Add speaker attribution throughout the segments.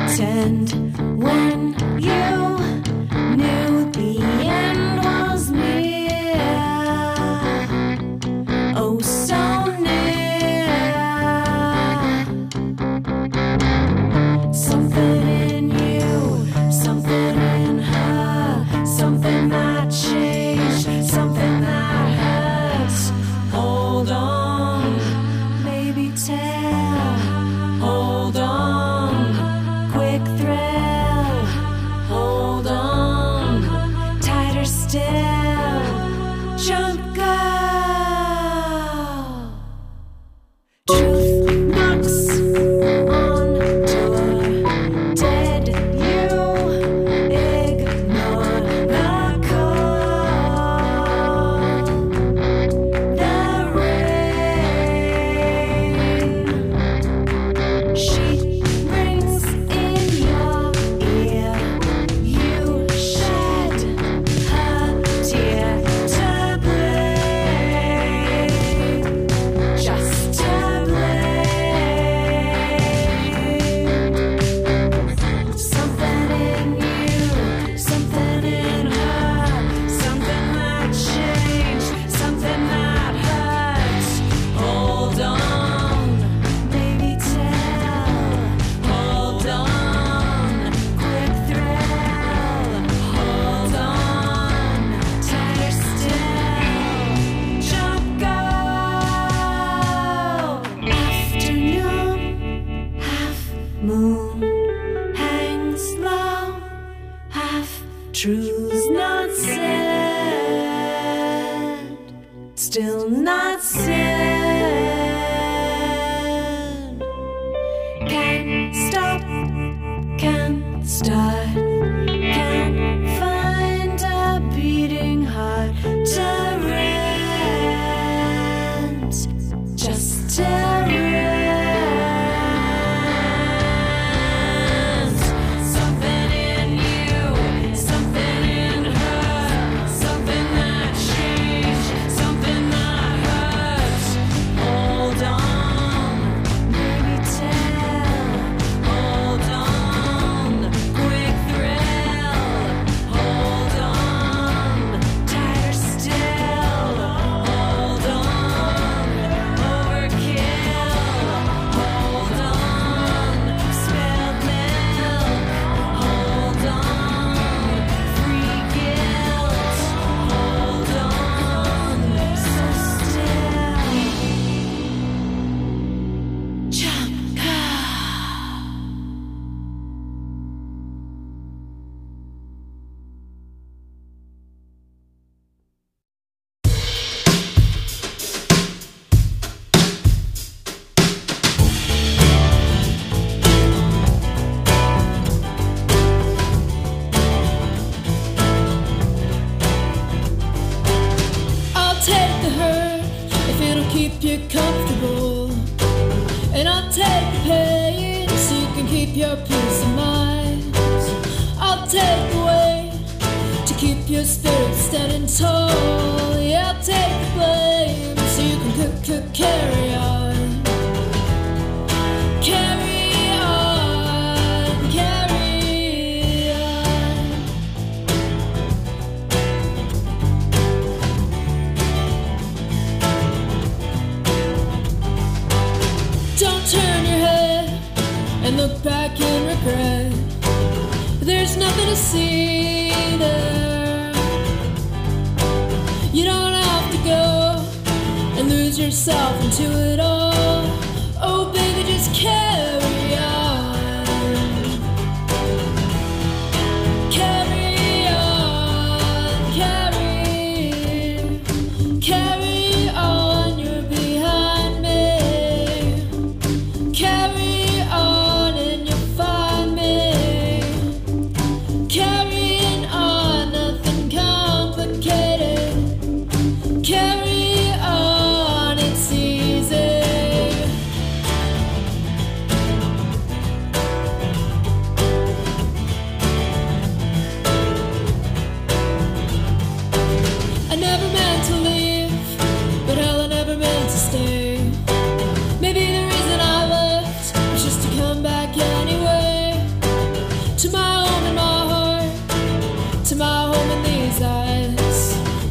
Speaker 1: pretend when you knew the end was near. Oh, so near. Something in you, something in her, something that changed, something that hurts. Hold on, baby, tell. Hold on, quick thrill. Hold on, tighter still. Jump, girl. Truth knocks on door. Did you ignore the call? The rain. She rings in your ear. You shed her tear to blame, just to blame. Something in you, something in her, something that changed, something that hurts. Hold on, baby, tell. Hold on, quick thrill. Hold on, tighter still. Jump, go. Afternoon, half moon hangs low, half truths not said, still not said. Can't stop, can't start, can't find a beating heart to rent, just to rent. Something in you, something in her, something that changed, something that hurts. Hold on, baby, tell. Hold on, quick thrill. Hold on, tighter still. Hold on, overkill. Hold on, spilled milk. Hold on, free guilt. Hold on, so still. Jump,
Speaker 2: I'll take the hurt if it'll keep you comfortable, and I'll take the pain so you can keep your peace of mind. I'll take the weight to keep your spirit standing tall. Yeah, I'll take the blame so you can carry on. Carry on, carry on. Don't turn your head and look back in regret. There's nothing to see there. You don't have to go and lose yourself into it all. Oh, baby, just carry on. Carry on, carry on, you're behind me. Carry on and you'll find me. Carrying on, nothing complicated. Carry on, it's easy.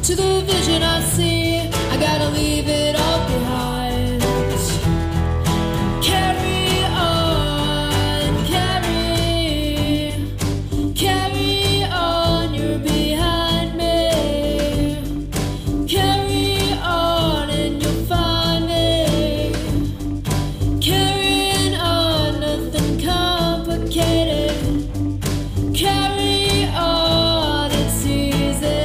Speaker 2: to the vision I see. I gotta leave it all behind. Carry on, carry on, you're behind me. Carry on and you'll find me. Carrying on, nothing complicated. Carry on, it's easy.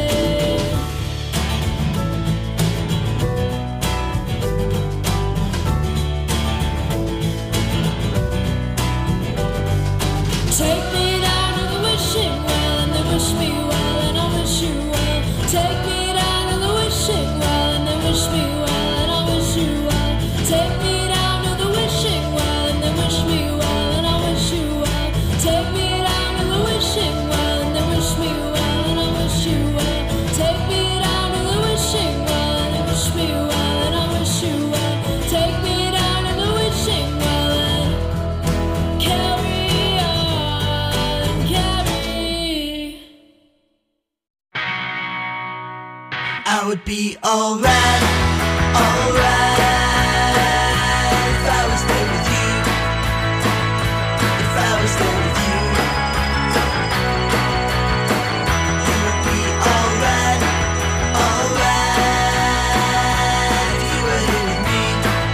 Speaker 2: Take me down to the wishing well, and then wish me well, and I'll wish you well. Take me down to the wishing well, and then wish me well, and I'll wish you well. Take me down to the wishing well, and then wish me well, and I'll wish you well. Take me down to the wishing well, and then wish me well, and I'll wish you well. Take me down to the wishing well, and then wish me well, and I'll wish you well. Take me down to the wishing well, and carry on, carry.
Speaker 3: I would be alright if I was there with you. If I was there with you, you would be alright if you were here with me.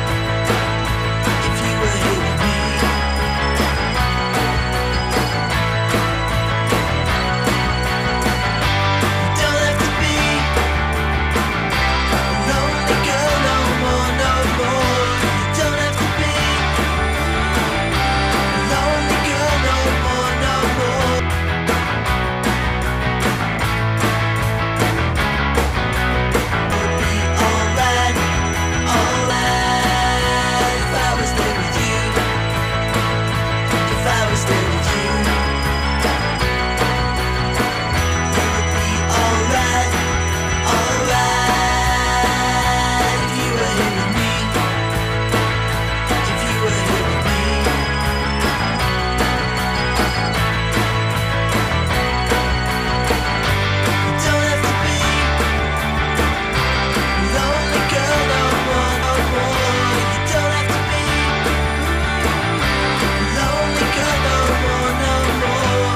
Speaker 3: If you were here with me, you don't have to be a lonely girl no more, no more. You don't have to be a lonely girl no more, no more. Would be alright if I was there with you. If I was there with you, you would be alright if you were here with me. If you were here with me, you don't have to be a lonely girl no more, no more. You don't have to be a lonely girl no more, no more.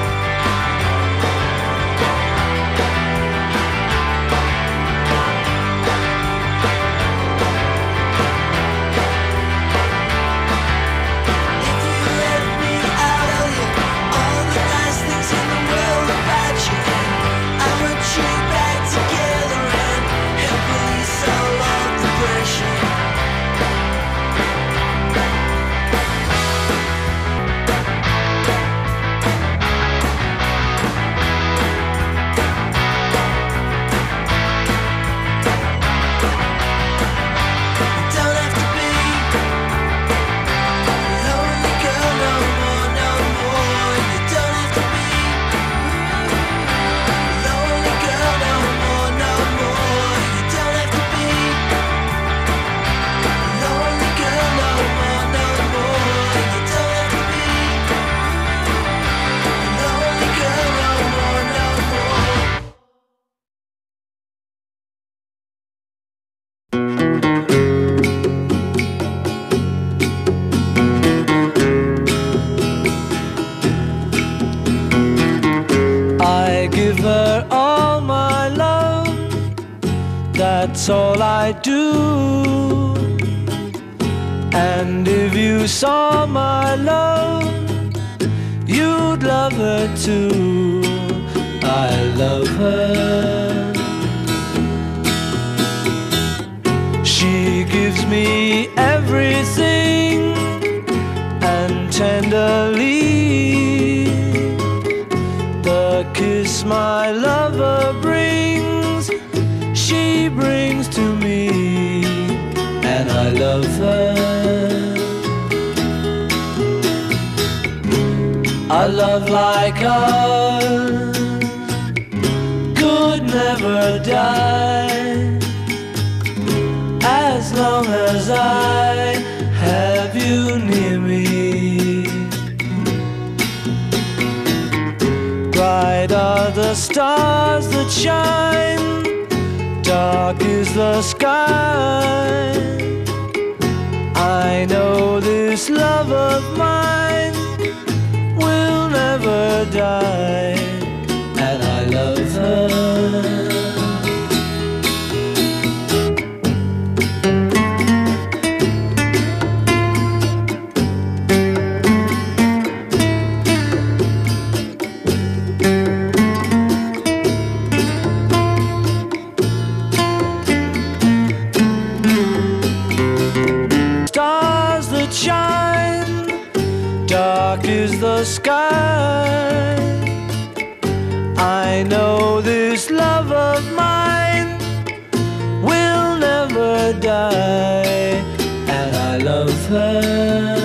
Speaker 3: If you let me out, I'll hear all the nice things in the world about you, and I put you back together and help release all of the pressure. You don't have to be a lonely girl no more, no more. You don't have to be a lonely girl no more, no more. You don't have to be a lonely girl no more, no more. You don't have to be a lonely girl no more, no more.
Speaker 4: I give her all my love, that's all I do. And if you saw my love, you'd love her too. I love her. She gives me everything, and tenderly the kiss my lover brings, she brings to me, and I love her. A love like ours could never die, as long as I have you near me. Bright are the stars that shine dark is the sky. I know this love of mine will never die, and I love her. Dark is the sky. I know this love of mine will never die, and I love her.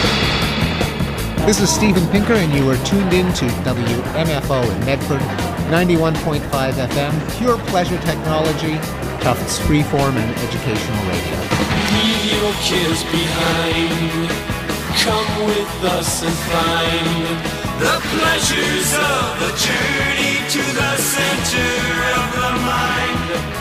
Speaker 5: This is Stephen Pinker, and you are tuned in to WMFO in Medford, 91.5 FM, pure pleasure technology, Tufts freeform and educational radio.
Speaker 6: Leave your cares behind. Come with us and find the pleasures of the journey to the center of the mind.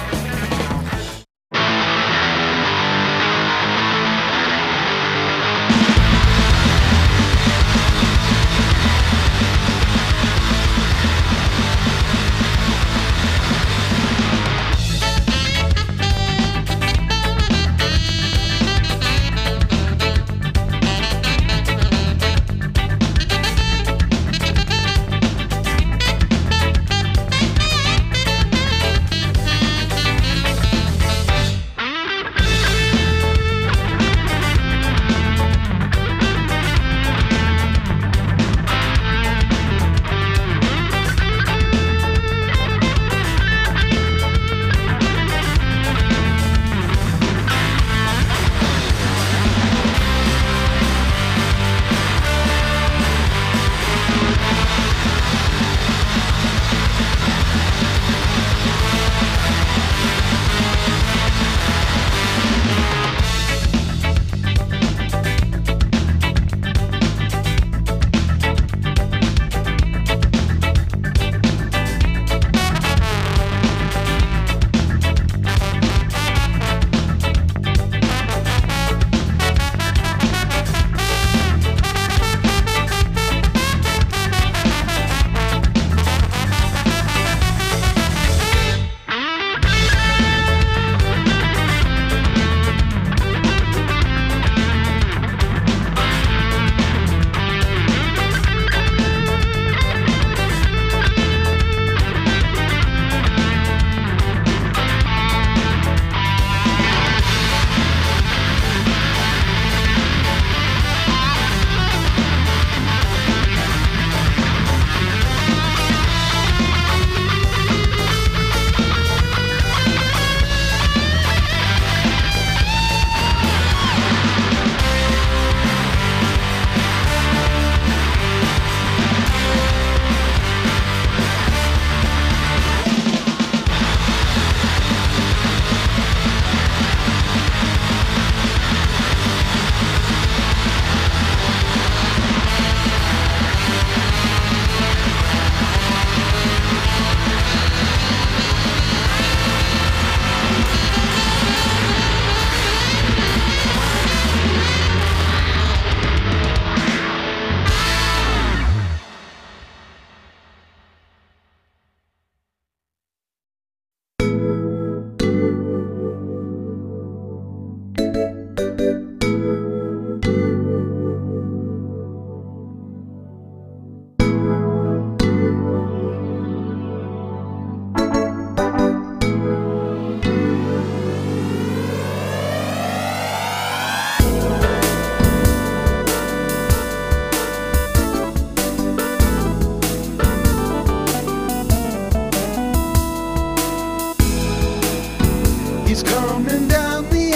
Speaker 3: He's coming down the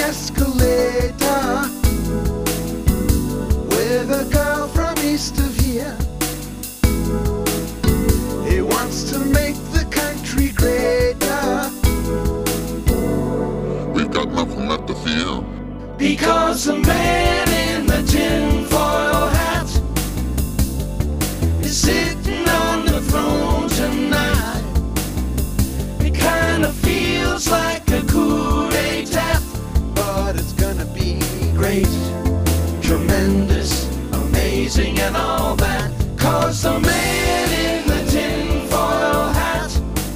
Speaker 3: escalator with a girl from east of here. He wants to make the country greater.
Speaker 7: We've got nothing left to fear,
Speaker 3: Because the man in the tinfoil hat is sitting on the throne tonight. It kinda feels like a coup d'etat, but it's gonna be great, tremendous, amazing and all that. 'Cause the man in the tinfoil hat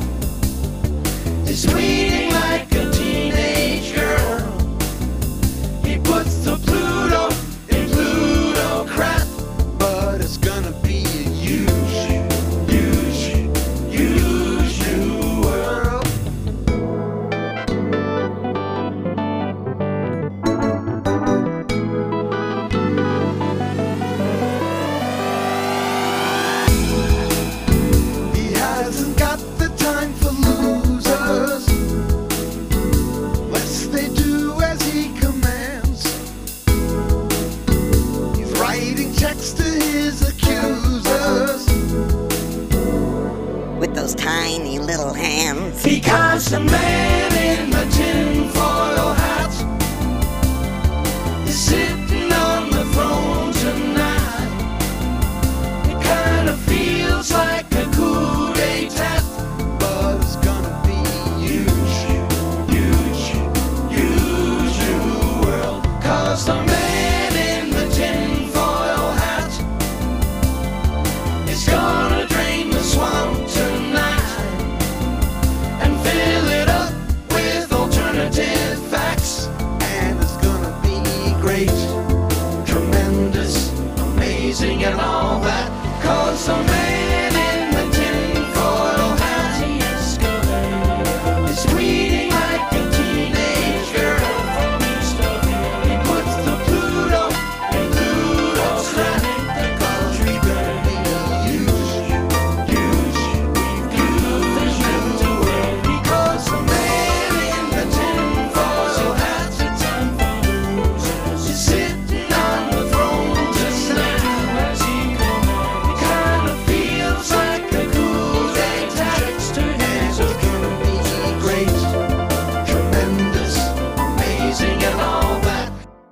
Speaker 3: is bleeding like a teenage girl. He puts the Pluto in plutocrat, but it's gonna be a huge, huge, huge new world. He hasn't got the time for losers.
Speaker 6: The man in the tinfoil hat is sitting on the throne tonight. It kind of feels like a coup d'etat, but it's gonna be huge, huge, huge new world. 'Cause the man in the tinfoil hat is gonna drain the swamp tonight and fill it up with alternative facts. And it's gonna be great, tremendous, amazing and all that. 'Cause the man in the tinfoil hat is tweeting like a teenage girl. He puts the Pluto in Pluto's lap. 'Cause we're gonna be huge, huge, huge new world. Because the man in the tinfoil hat is sitting on the throne tonight. It kind of feels like a coup d'etat, and it's gonna be great, tremendous, amazing, and all that.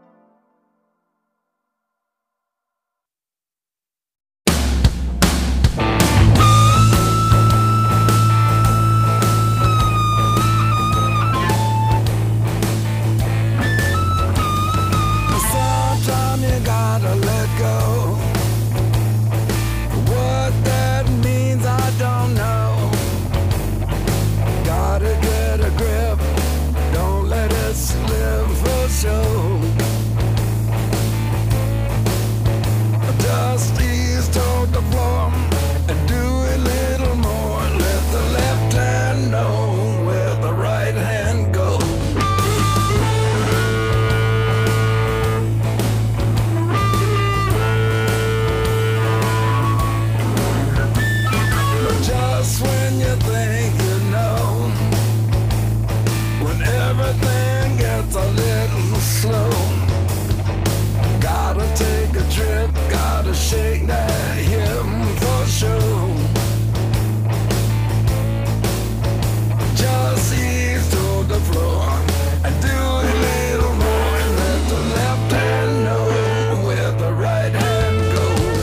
Speaker 6: Sometimes you gotta let go. What that means, I don't know. Gotta get a grip, don't let it slip for sure. Just ease toward the floor and do a little more. Let the left hand know where the right hand goes. Just when you think you know, when everything gets a little slow, gotta take a trip, gotta shake that hip for sure. Just ease to the floor and do a little more, and let the left hand know where the right hand goes.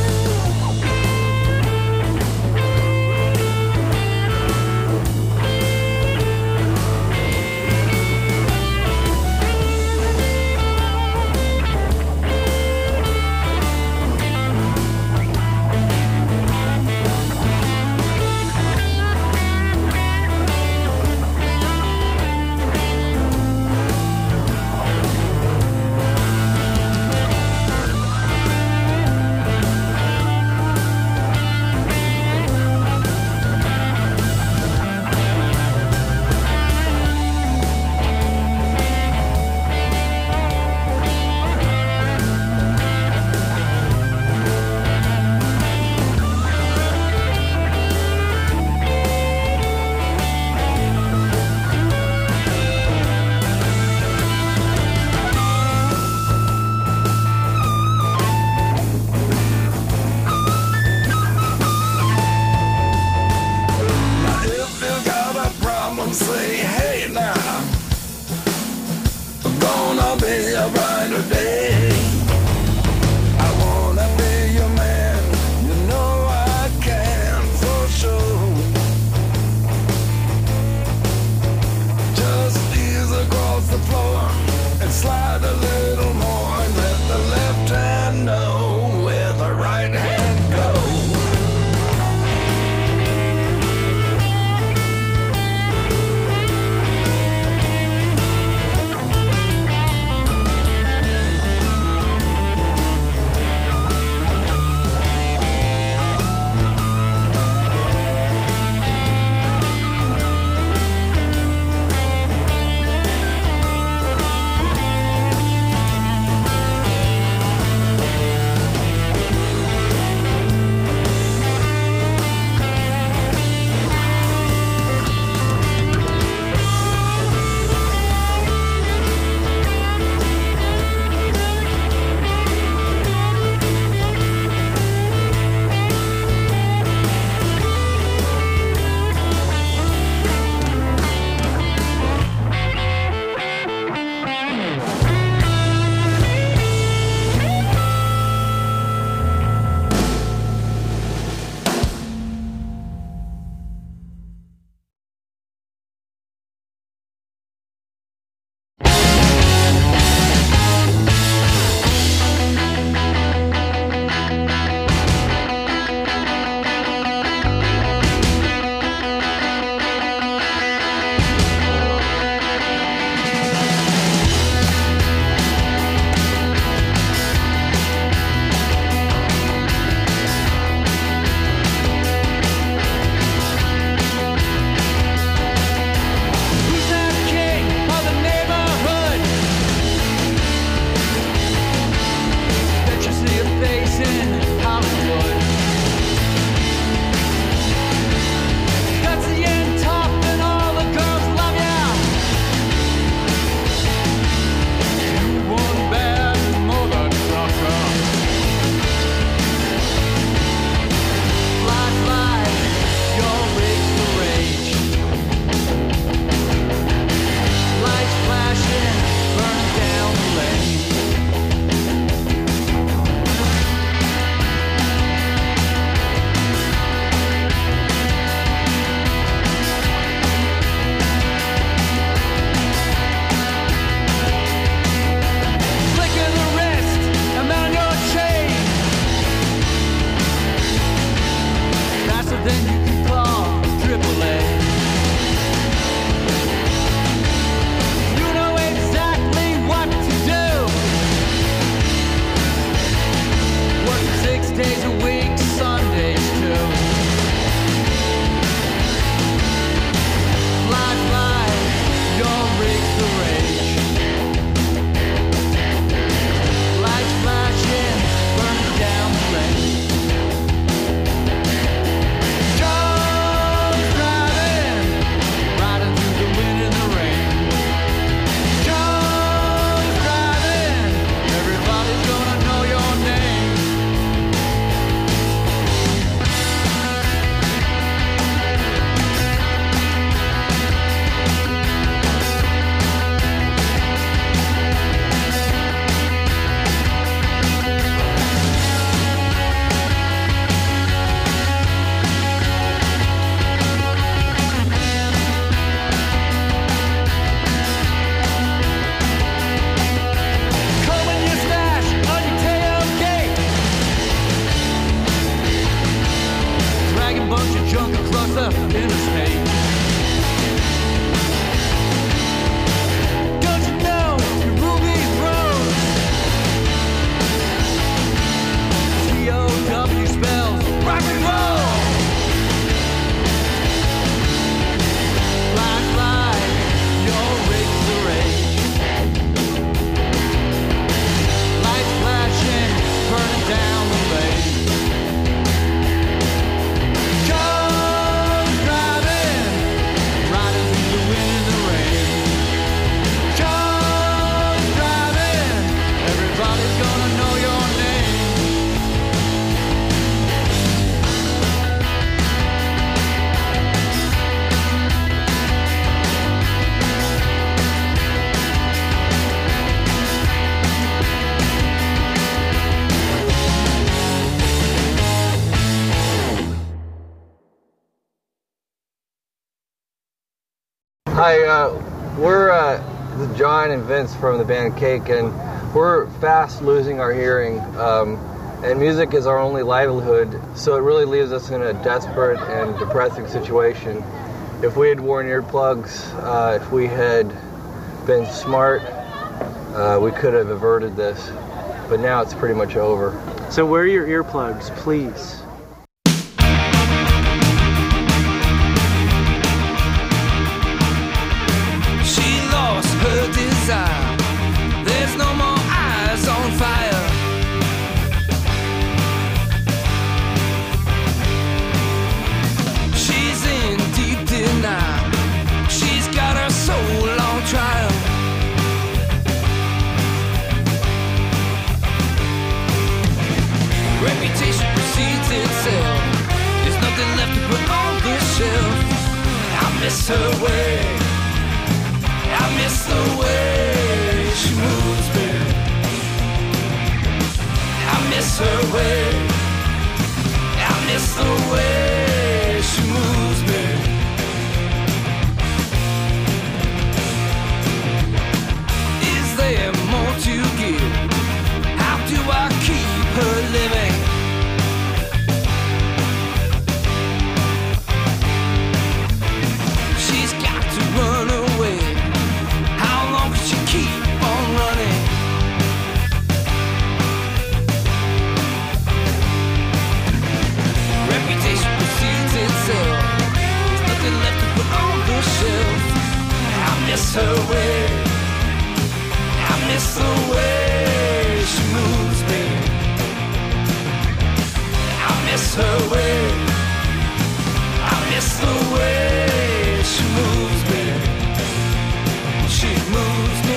Speaker 6: Now if you got a problem, say hey now. Gonna be a brighter day. I wanna be your man, you know I can for sure. Just ease across the floor and slide a little more, and let the left hand know where the right hand goes.
Speaker 8: Hi, we're John and Vince from the band Cake, and we're fast losing our hearing. And music is our only livelihood, so it really leaves us in a desperate and depressing situation. If we had worn earplugs, if we had been smart, we could have averted this. But now it's pretty much over.
Speaker 9: So wear your earplugs, please.
Speaker 6: She lost her desire. There's no more eyes on fire. She's in deep denial. She's got her soul on trial. Reputation precedes itself. There's nothing left to put on the shelf. I miss her way. I miss the way she moves me. I miss her way. I miss the way she moves me. Is there more to give? How do I keep her living? She's got to run away. How long can she keep on running? Reputation precedes itself. There's nothing left to put on the shelf. I miss her way. I miss the way she moves me. I miss her way. I miss the way she moves me. She moves me.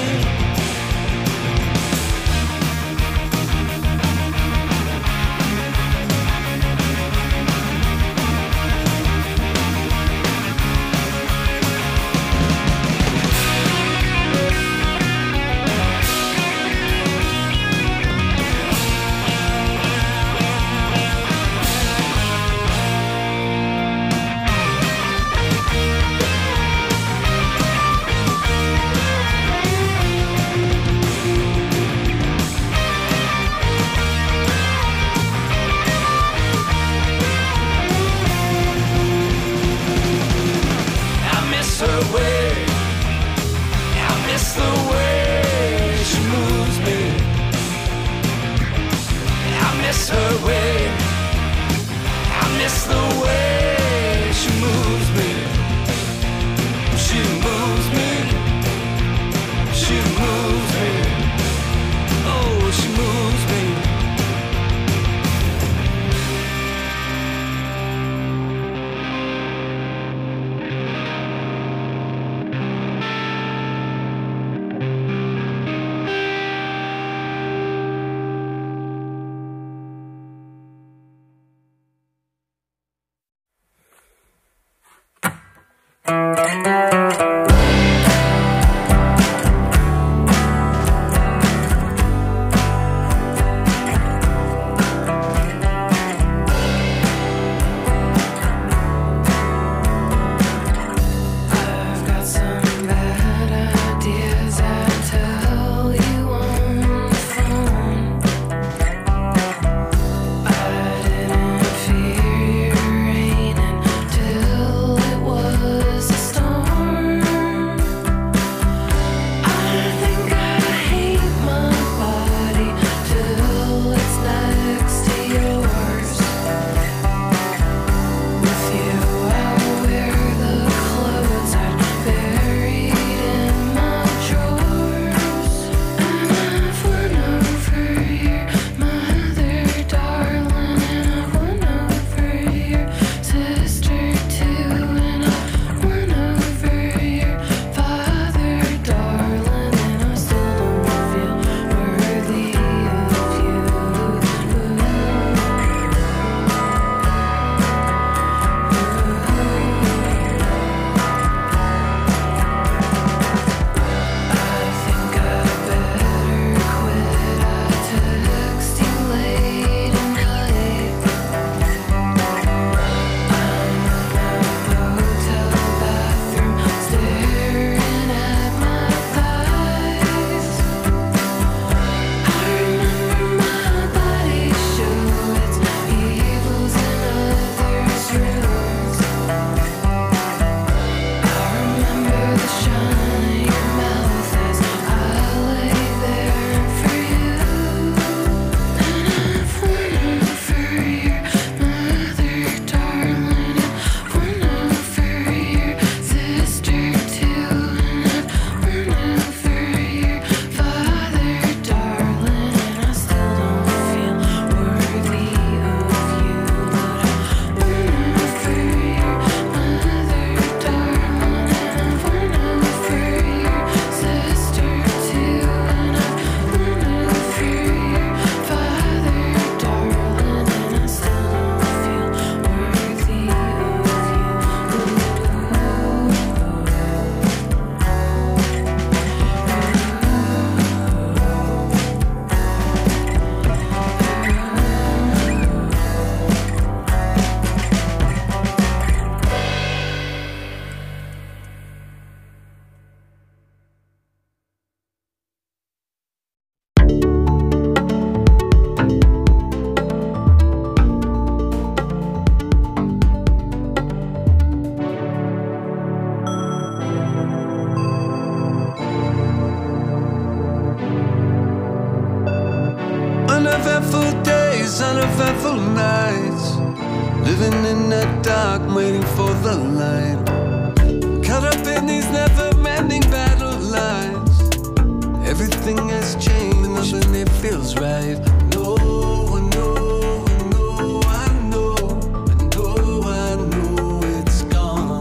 Speaker 6: uneventful days, uneventful nights, living in the dark, waiting for the light. Caught up in these never-ending battle lines. Everything has changed, nothing it feels right. No, I know, I know, I know, I know, I know it's gone.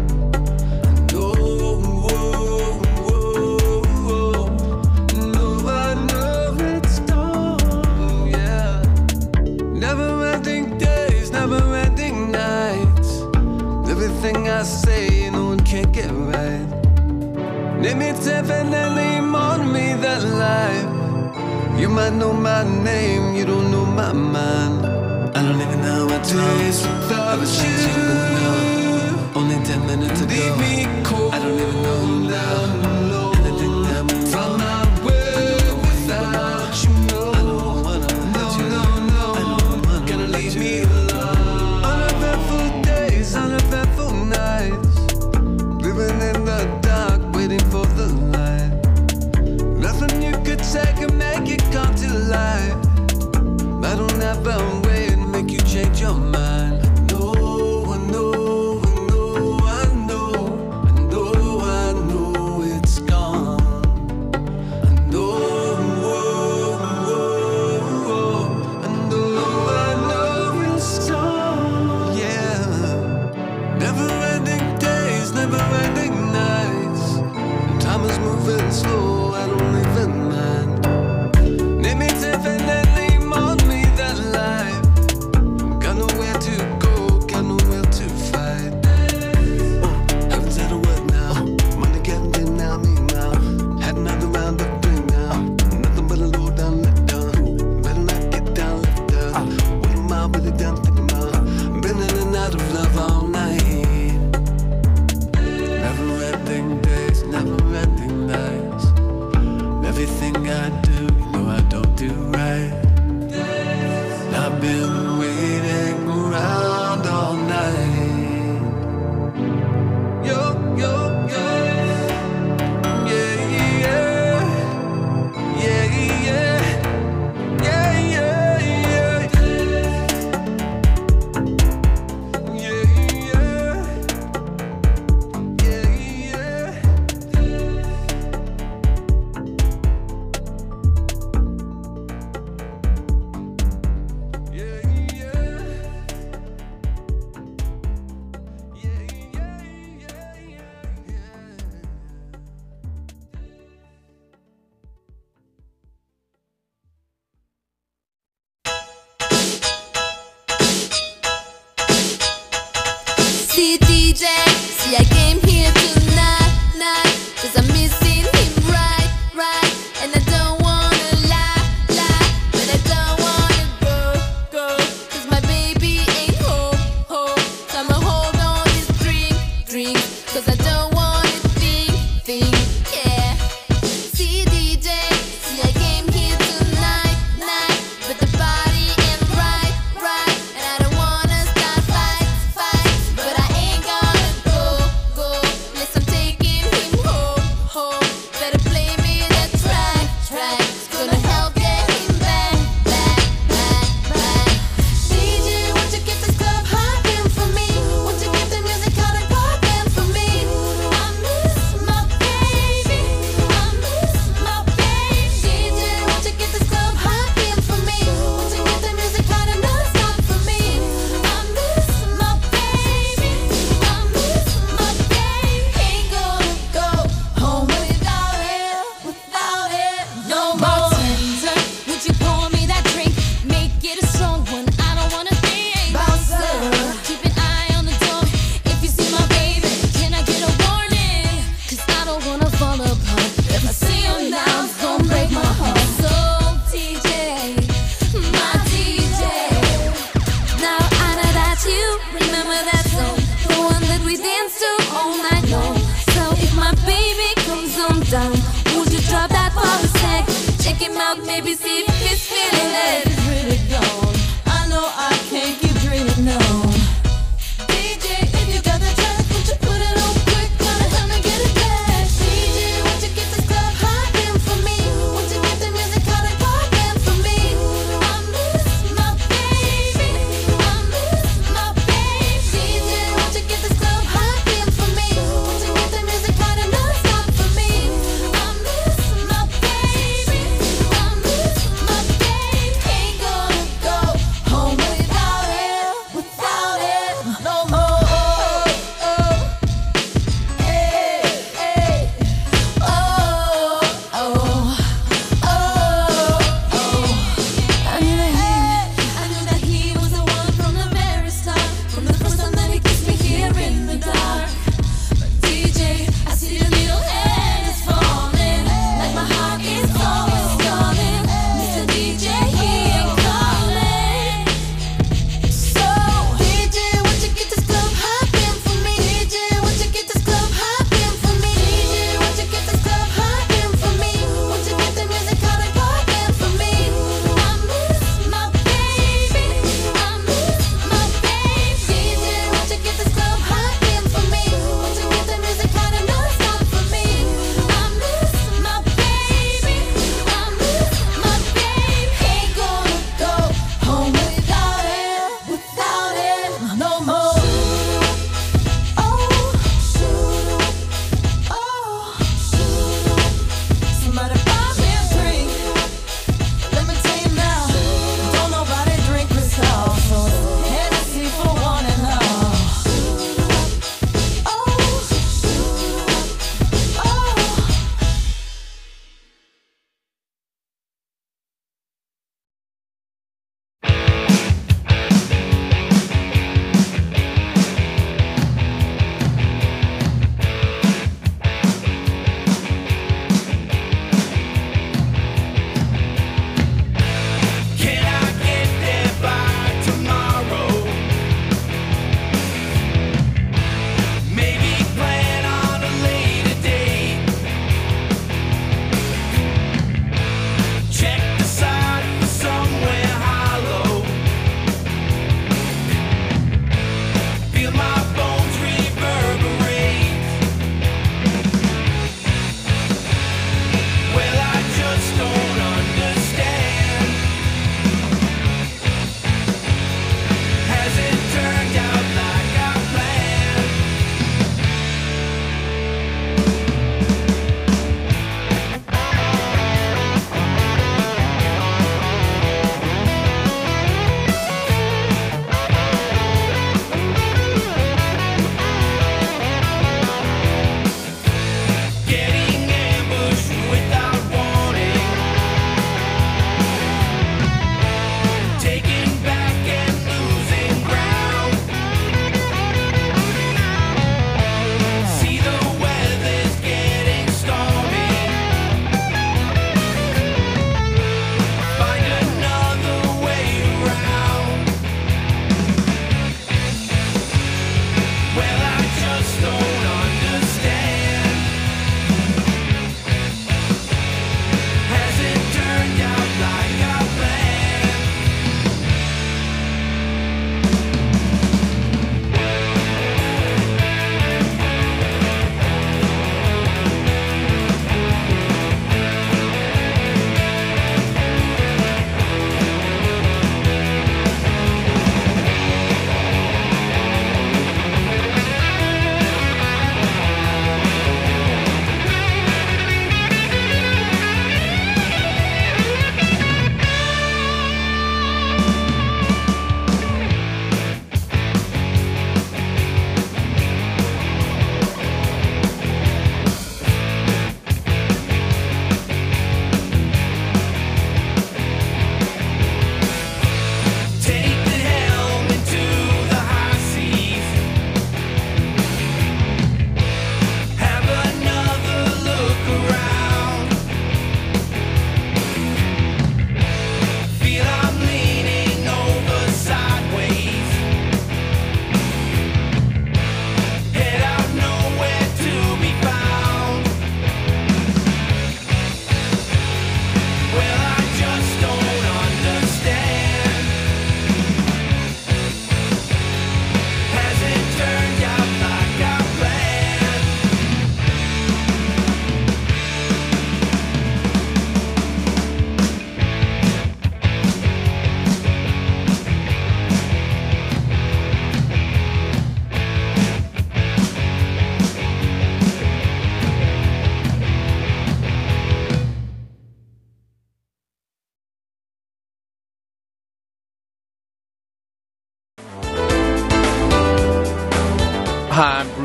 Speaker 6: I know, whoa, whoa, whoa. No, I know it's gone, yeah. Never-ending days, never-ending nights. Everything I say, no one can get right. Name it definitely on me that life. You might know my name, you don't know my mind. I don't even know what days without you. Only 10 minutes ago, leave me cold. I don't even know who now. Anything that moves from my way without you. I don't wanna let you. No, gonna leave me alone. Uneventful days, uneventful nights, living in the dark, waiting for the light. Nothing you could say can make it come to life. I don't have a way to make you change your mind. No, I know, I know, I know, I know, I know it's gone. I know, whoa, whoa, whoa. I know it's gone. Yeah. Never-ending days, never-ending nights. Time is moving slow, I don't even mind. Name it definitely on me that life. Got nowhere to go, got nowhere to fight. Haven't said a word now. Money getting in now, me now. Had another round of drink now. Nothing but a low down, let down. Better not get down, let down. What am I really down thinking about? Been in and out of love all night. Never-ending days, never-ending nights. Everything I do, you know I don't do right. I've been waiting around all night. Yo, yo, yo. Yeah, yeah. Yeah, yeah. Yeah, yeah, yeah. Yeah, yeah. Yeah, yeah.
Speaker 2: See DJ, see I came here tonight, 'cause I'm missing him right, and I don't wanna lie, but I don't wanna go, 'cause my baby ain't home, so I'ma hold on this drink, 'cause I don't wanna think, yeah. See DJ, see I came here tonight, but the party ain't right, and I don't wanna start fight, but I ain't gonna go,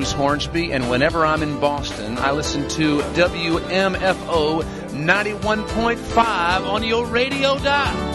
Speaker 10: East Hornsby, and whenever I'm in Boston, I listen to WMFO 91.5 on your radio dial.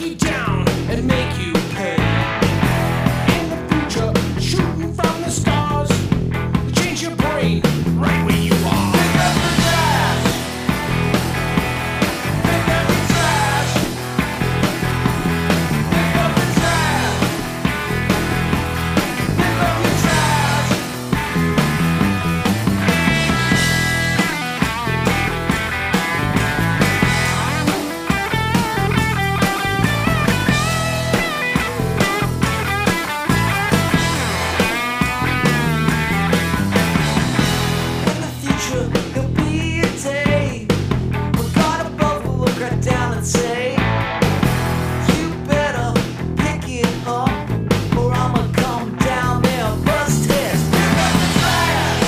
Speaker 6: you down and make you pay. In the future, shooting from the stars, change your brain right where you are. Pick up the trash. Pick up the trash. Pick up the trash. Pick up the trash.
Speaker 3: In the future, there'll be a day when God above will look right down and say, you better pick it up, or I'ma come down there and bust heads. Pick up the trash.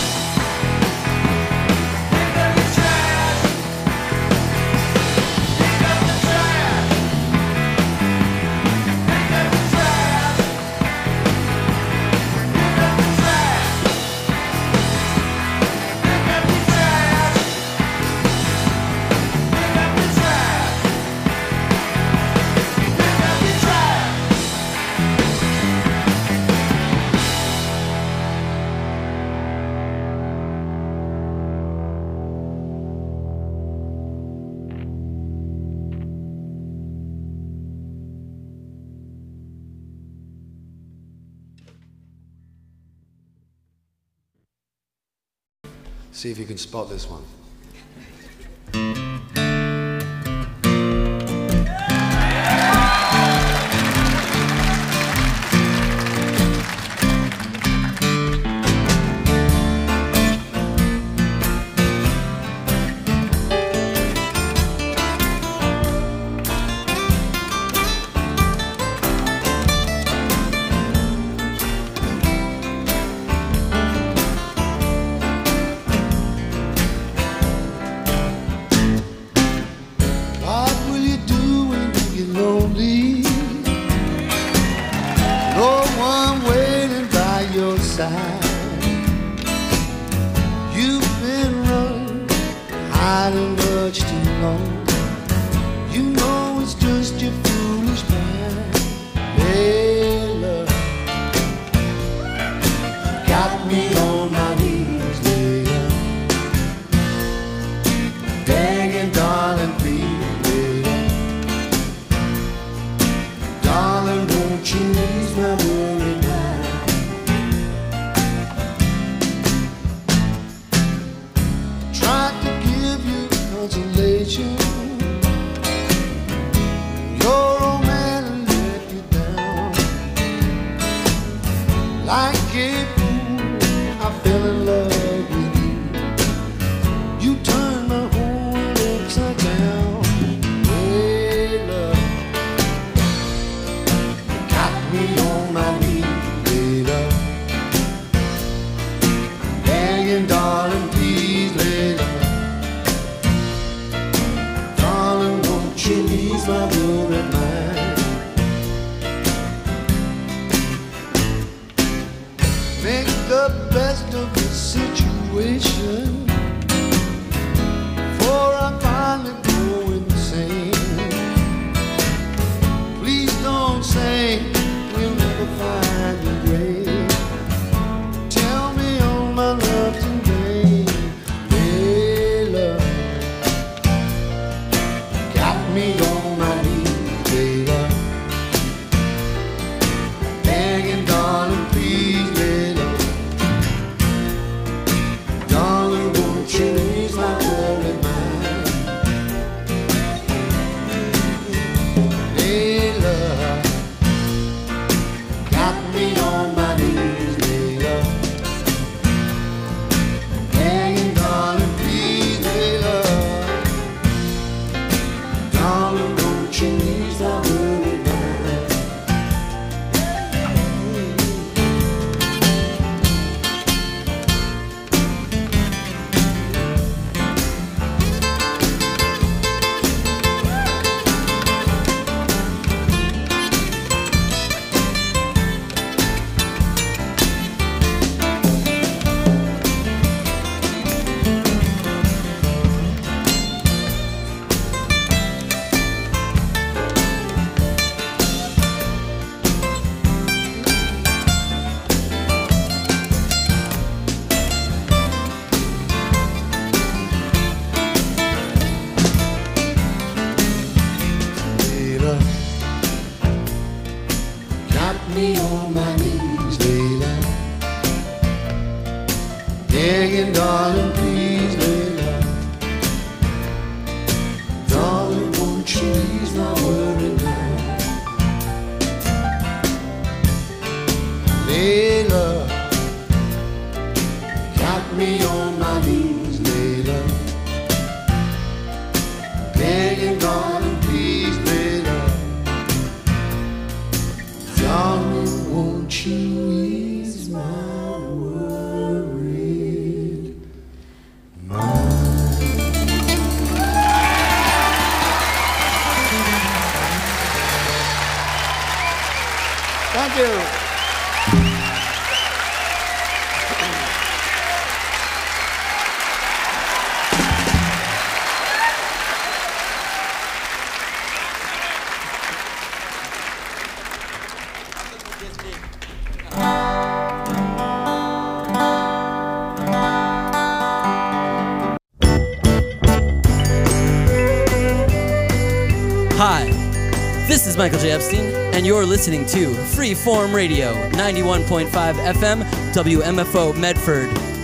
Speaker 3: Pick up the trash. Pick up the trash. Pick up the trash. Pick up the trash. Pick up the trash. Pick up the trash. Pick up the trash.
Speaker 11: See if you can spot this one. What will you do when you get lonely? No one waiting by your side. You've been running, hiding much too long. You know it's just your foolish mind. Hey, love, got me on my knees, love, begging, darling, please, darling, won't you ease my worry now? Tried to give you consolation. Your old man let you down. Like a fool, I fell in love with you. You turned my whole world upside down. Hey, love, got me on my knees, hey, love, begging, darling, please, lay love, darling, won't you ease my worried mind? Make the best of the situation, for I finally go insane. Please don't say we'll never me on my knees, Layla. Begging, darling, please, Layla. Darling, won't you ease my worry now? Layla, got me on my knees, Layla. Begging, darling, please, Layla. Darling, won't you ease my worried mind?
Speaker 5: Thank you.
Speaker 12: Hi, this is Michael J. Epstein, and you're listening to Freeform Radio, 91.5 FM, WMFO Medford.